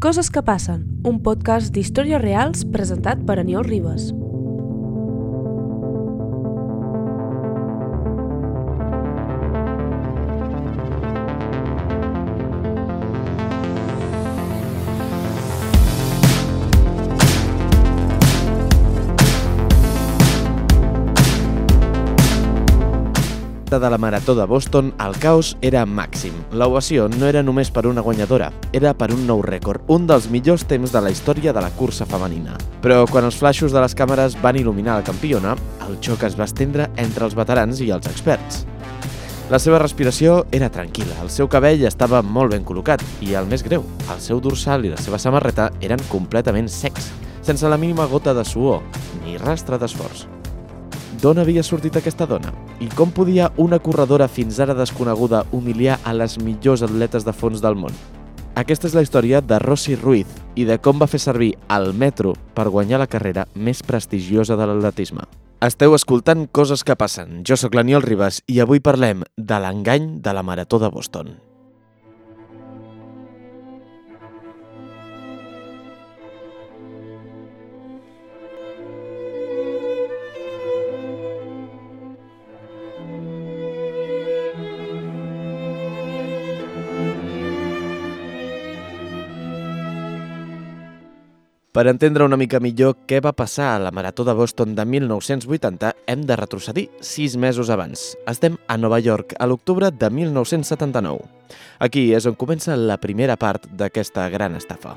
Coses que passen, un podcast d'històries reals presentat per Aniol Ribas. De la Marató de Boston, el caos era màxim. L'ovació no era només per una guanyadora, era per un nou rècord, un dels millors temps de la història de la cursa femenina. Però quan els flaixos de les càmeres van il·luminar la campiona, el xoc es va estendre entre els veterans i els experts. La seva respiració era tranquil·la, el seu cabell estava molt ben col·locat i, el més greu, el seu dorsal i la seva samarreta eren completament secs, sense la mínima gota de suor ni rastre d'esforç. D'on havia sortit aquesta dona? I com podia una corredora fins ara desconeguda humiliar a les millors atletes de fons del món? Aquesta és la història de Rosie Ruiz i de com va fer servir el metro per guanyar la carrera més prestigiosa de l'atletisme. Esteu escoltant Coses que passen. Jo sóc l'Aniol Ribas i avui parlem de l'engany de la Marató de Boston. Per entendre una mica millor què va passar a la Marató de Boston de 1980, hem de retrocedir 6 mesos abans. Estem a Nova York, a l'octubre de 1979. Aquí és on comença la primera part d'aquesta gran estafa.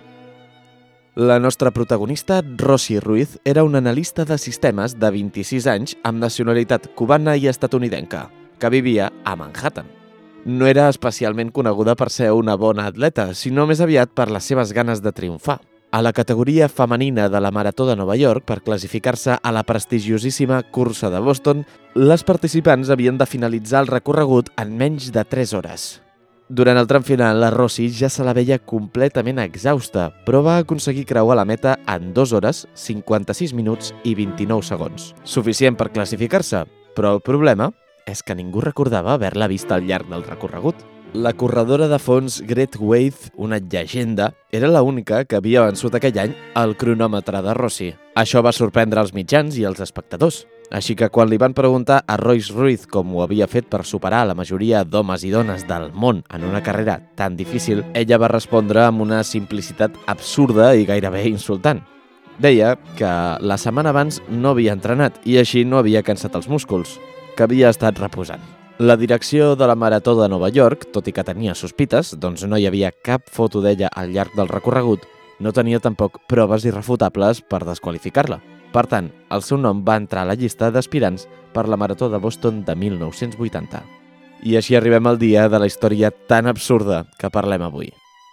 La nostra protagonista, Rosie Ruiz, era una analista de sistemes de 26 anys amb nacionalitat cubana i estatunidenca, que vivia a Manhattan. No era especialment coneguda per ser una bona atleta, sinó més aviat per les seves ganes de triomfar. A la categoria femenina de la Marató de Nova York, per classificar-se a la prestigiosíssima cursa de Boston, les participants havien de finalitzar el recorregut en menys de 3 hores. Durant el tram final, la Rosie ja se la veia completament exhausta, però va aconseguir creuar la meta en 2 hores, 56 minuts i 29 segons. Suficient per classificar-se, però el problema és que ningú recordava haver-la vist al llarg del recorregut. La corredora de fons Grete Waithe, una llegenda, era l'única que havia vençut aquell any el cronòmetre de Rosie. Això va sorprendre els mitjans i els espectadors. Així que quan li van preguntar a Rosie Ruiz com ho havia fet per superar la majoria d'homes i dones del món en una carrera tan difícil, ella va respondre amb una simplicitat absurda i gairebé insultant. Deia que la setmana abans no havia entrenat i així no havia cansat els músculs, que havia estat reposant. La direcció de la Marató de Nova York, tot i que tenia sospites, doncs no hi havia cap foto d'ella al llarg del recorregut, no tenia tampoc proves irrefutables per desqualificar-la. Per tant, el seu nom va entrar a la llista d'aspirants per la Marató de Boston de 1980. I així arribem al dia de la història tan absurda que parlem avui.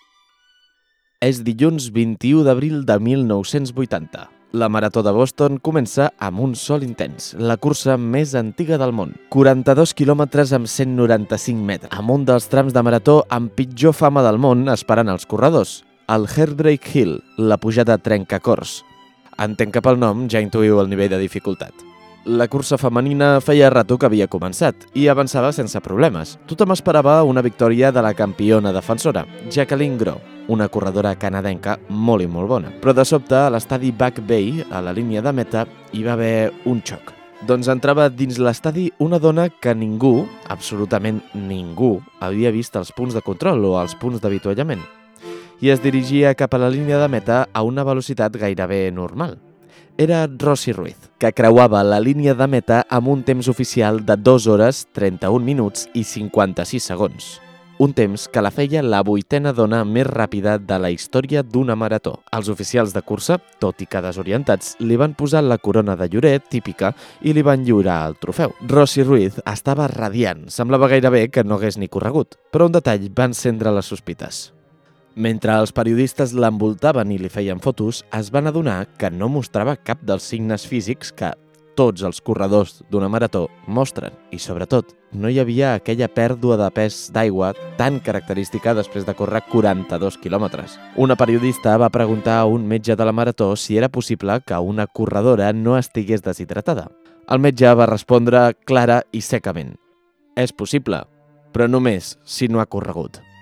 És dilluns 21 d'abril de 1980. La Marató de Boston comença amb un sol intens, la cursa més antiga del món. 42 quilòmetres amb 195 metres, amb un dels trams de marató amb pitjor fama del món esperant els corredors, el Heartbreak Hill, la pujada trencacors. Entenc que pel nom ja intuïu el nivell de dificultat. La cursa femenina feia rato que havia començat i avançava sense problemes. Tothom esperava una victòria de la campiona defensora, Jacqueline Groh, una corredora canadenca molt i molt bona. Però de sobte, a l'estadi Back Bay, a la línia de meta, hi va haver un xoc. Doncs entrava dins l'estadi una dona que ningú, absolutament ningú, havia vist als punts de control o als punts d'avituallament. I es dirigia cap a la línia de meta a una velocitat gairebé normal. Era Rosie Ruiz, que creuava la línia de meta amb un temps oficial de 2 hores, 31 minuts i 56 segons. Un temps que la feia la 8ª dona més ràpida de la història d'una marató. Els oficials de cursa, tot i que desorientats, li van posar la corona de lloret típica i li van lliurar el trofeu. Rosie Ruiz estava radiant, semblava gairebé que no hagués ni corregut, però un detall va encendre les sospites. Mentre els periodistes l'envoltaven i li feien fotos, es van adonar que no mostrava cap dels signes físics que tots els corredors d'una marató mostren. I, sobretot, no hi havia aquella pèrdua de pes d'aigua tan característica després de córrer 42 quilòmetres. Una periodista va preguntar a un metge de la marató si era possible que una corredora no estigués deshidratada. El metge va respondre clara i secament: és possible, però només si no ha corregut.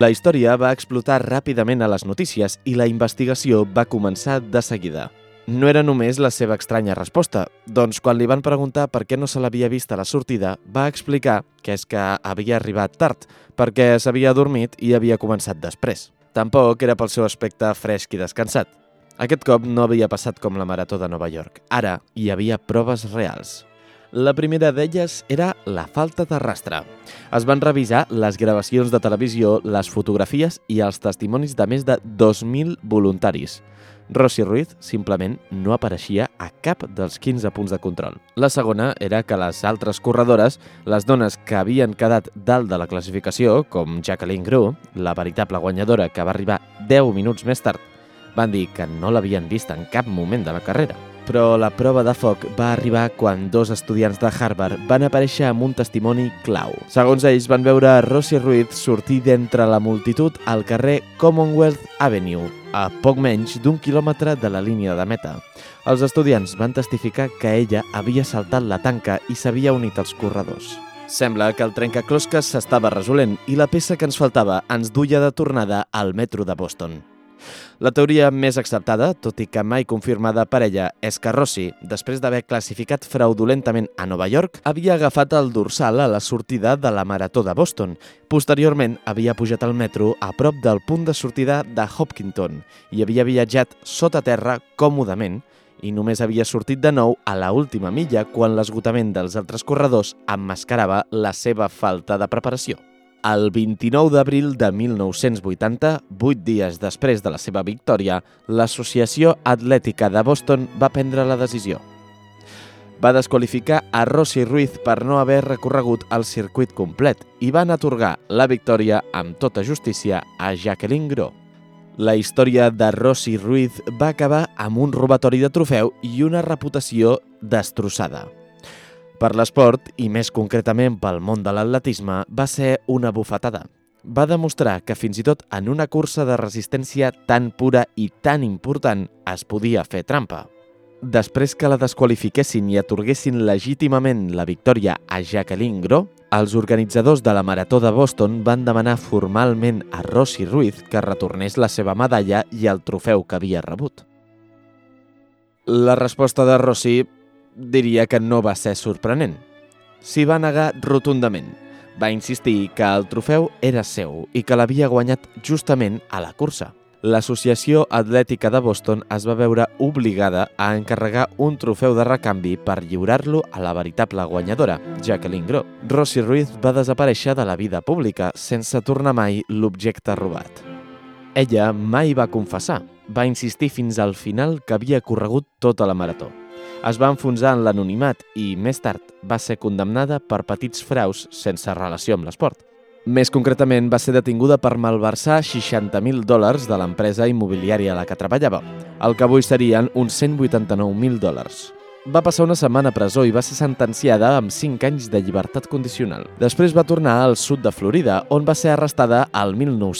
La història va explotar ràpidament a les notícies i la investigació va començar de seguida. No era només la seva estranya resposta, doncs quan li van preguntar per què no se l'havia vist a la sortida, va explicar que és que havia arribat tard, perquè s'havia adormit i havia començat després. Tampoc era pel seu aspecte fresc i descansat. Aquest cop no havia passat com la Marató de Nova York. Ara hi havia proves reals. La primera d'elles era la falta de rastre. Es van revisar les gravacions de televisió, les fotografies i els testimonis de més de 2.000 voluntaris. Rossi Ruiz simplement no apareixia a cap dels 15 punts de control. La segona era que les altres corredores, les dones que havien quedat dalt de la classificació, com Jacqueline Grew, la veritable guanyadora que va arribar 10 minuts més tard, van dir que no l'havien vist en cap moment de la carrera. Però la prova de foc va arribar quan dos estudiants de Harvard van aparèixer amb un testimoni clau. Segons ells, van veure Rossi Ruiz sortir d'entre la multitud al carrer Commonwealth Avenue, a poc menys d'1 quilòmetre de la línia de meta. Els estudiants van testificar que ella havia saltat la tanca i s'havia unit als corredors. Sembla que el trencaclosques s'estava resolent i la peça que ens faltava ens duia de tornada al metro de Boston. La teoria més acceptada, tot i que mai confirmada per ella, és que Rossi, després d'haver classificat fraudulentament a Nova York, havia agafat el dorsal a la sortida de la Marató de Boston. Posteriorment, havia pujat al metro a prop del punt de sortida de Hopkinton i havia viatjat sota terra còmodament i només havia sortit de nou a la última milla quan l'esgotament dels altres corredors emmascarava la seva falta de preparació. El 29 d'abril de 1980, 8 dies després de la seva victòria, l'Associació Atlètica de Boston va prendre la decisió. Va desqualificar a Rossi Ruiz per no haver recorregut el circuit complet i van atorgar la victòria amb tota justícia a Jacqueline Grew. La història de Rossi Ruiz va acabar amb un robatori de trofeu i una reputació destrossada. Per l'esport, i més concretament pel món de l'atletisme, va ser una bufetada. Va demostrar que fins i tot en una cursa de resistència tan pura i tan important es podia fer trampa. Després que la desqualifiquessin i atorguessin legítimament la victòria a Jacqueline Grew, els organitzadors de la Marató de Boston van demanar formalment a Rossi Ruiz que retornés la seva medalla i el trofeu que havia rebut. La resposta de Rossi diria que no va ser sorprenent. S'hi va negar rotundament. Va insistir que el trofeu era seu i que l'havia guanyat justament a la cursa. L'Associació Atlètica de Boston es va veure obligada a encarregar un trofeu de recanvi per lliurar-lo a la veritable guanyadora, Jacqueline Grew. Rossi Ruiz va desaparèixer de la vida pública sense tornar mai l'objecte robat. Ella mai va confessar. Va insistir fins al final que havia corregut tota la marató. Es va enfonsar en l'anonimat i, més tard, va ser condemnada per petits fraus sense relació amb l'esport. Més concretament, va ser detinguda per malversar $60.000 de l'empresa immobiliària a la que treballava, el que avui serien uns $189.000. Va passar una setmana a presó i va ser sentenciada amb 5 anys de llibertat condicional. Després va tornar al sud de Florida, on va ser arrestada al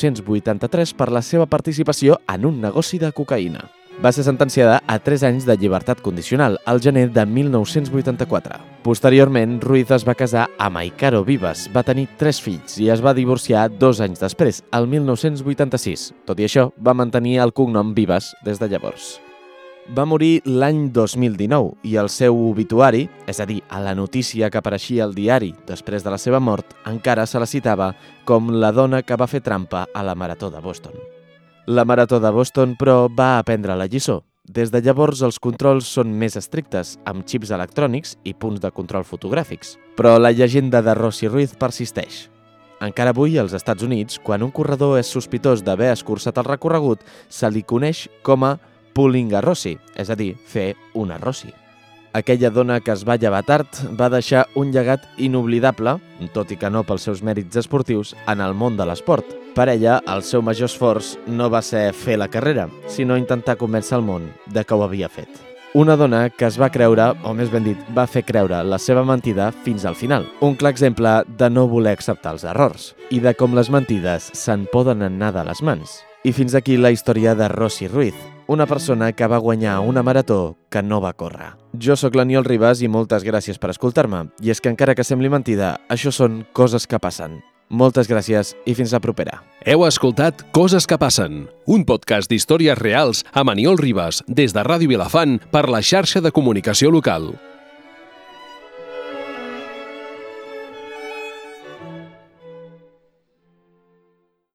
1983 per la seva participació en un negoci de cocaïna. Va ser sentenciada a 3 anys de llibertat condicional al gener de 1984. Posteriorment, Ruiz es va casar amb Aikaro Vivas, va tenir 3 fills i es va divorciar 2 anys després, el 1986. Tot i això, va mantenir el cognom Vivas des de llavors. Va morir l'any 2019 i el seu obituari, és a dir, a la notícia que apareixia al diari després de la seva mort, encara se la citava com la dona que va fer trampa a la Marató de Boston. La Marató de Boston, però, va aprendre la lliçó. Des de llavors, els controls són més estrictes, amb xips electrònics i punts de control fotogràfics. Però la llegenda de Rossi Ruiz persisteix. Encara avui, als Estats Units, quan un corredor és sospitós d'haver escurçat el recorregut, se li coneix com a pulling a Rossi, és a dir, fer una Rossi. Aquella dona que es va llevar tard va deixar un llegat inoblidable, tot i que no pels seus mèrits esportius, en el món de l'esport. Per ella, el seu major esforç no va ser fer la carrera, sinó intentar convèncer el món de que ho havia fet. Una dona que es va creure, o més ben dit, va fer creure la seva mentida fins al final. Un clar exemple de no voler acceptar els errors i de com les mentides se'n poden anar de les mans. I fins aquí la història de Rossi Ruiz, una persona que va guanyar una marató que no va córrer. Jo sóc l'Aniol Ribas i moltes gràcies per escoltar-me. I és que encara que sembli mentida, això són coses que passen. Moltes gràcies i fins la propera. Heu escoltat Coses que passen, un podcast d'històries reals amb Aniol Ribas des de Ràdio Vilafant per la xarxa de comunicació local.